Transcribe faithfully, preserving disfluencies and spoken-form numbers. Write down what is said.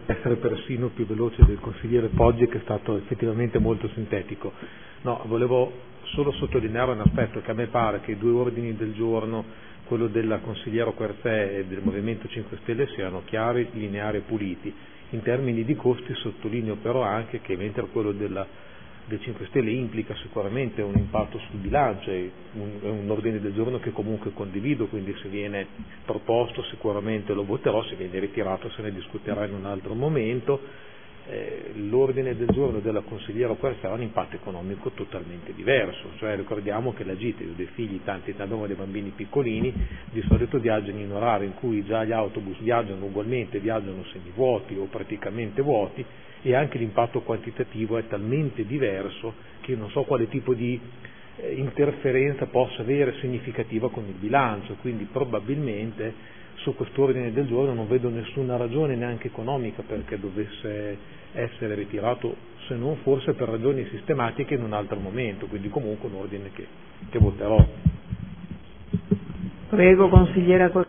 essere persino più veloce del consigliere Poggi, che è stato effettivamente molto sintetico. No, volevo solo sottolineare un aspetto, che a me pare che i due ordini del giorno, quello della consigliera Querfè e del Movimento cinque Stelle, siano chiari, lineari e puliti. In termini di costi sottolineo però anche che mentre quello della dei cinque Stelle implica sicuramente un impatto sul bilancio, è un, è un ordine del giorno che comunque condivido, quindi se viene proposto sicuramente lo voterò, se viene ritirato se ne discuterà in un altro momento. Eh, l'ordine del giorno della consigliera Querfè ha un impatto economico totalmente diverso, cioè ricordiamo che la Gita, io ho dei figli, tanti, abbiamo dei bambini piccolini, di solito viaggiano in orari in cui già gli autobus viaggiano ugualmente, viaggiano semivuoti o praticamente vuoti, e anche l'impatto quantitativo è talmente diverso che io non so quale tipo di eh, interferenza possa avere significativa con il bilancio, quindi probabilmente su quest'ordine del giorno non vedo nessuna ragione neanche economica perché dovesse essere ritirato, se non forse per ragioni sistematiche in un altro momento, quindi comunque un ordine che, che voterò. Prego, consigliera.